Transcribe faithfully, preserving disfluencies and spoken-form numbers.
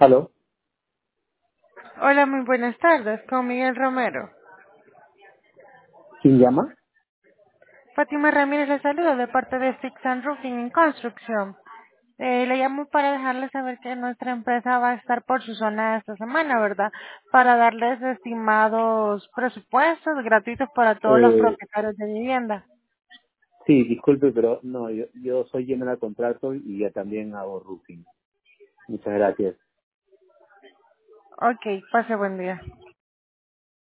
¿Aló? Hola, muy buenas tardes, con Miguel Romero. ¿Quién llama? Fátima Ramírez le saluda de parte de Fix and Roofing en Construcción. Eh, le llamo para dejarle saber que nuestra empresa va a estar por su zona esta semana, ¿verdad? Para darles estimados presupuestos gratuitos para todos los Eh, propietarios de vivienda. sí, disculpe, pero no, yo, yo soy general contrato y ya también hago roofing. Muchas gracias. Ok, pase buen día.